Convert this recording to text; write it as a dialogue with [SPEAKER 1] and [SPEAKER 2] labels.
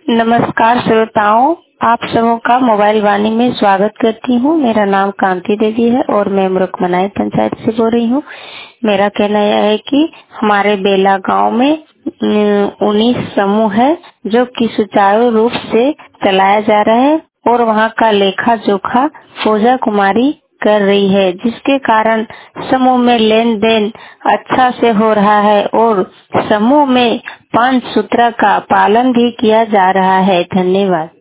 [SPEAKER 1] नमस्कार श्रोताओं, आप सबों का मोबाइल वाणी में स्वागत करती हूँ। मेरा नाम कांति देवी है और मैं मुरुकमनाई पंचायत से बोल रही हूँ। मेरा कहना यह है कि हमारे बेला गांव में 19 समूह है जो कि सुचारू रूप से चलाया जा रहा है और वहाँ का लेखा जोखा पूजा कुमारी कर रही है, जिसके कारण समूह में लेन देन अच्छा से हो रहा है और समूह में 5 सूत्र का पालन भी किया जा रहा है। धन्यवाद।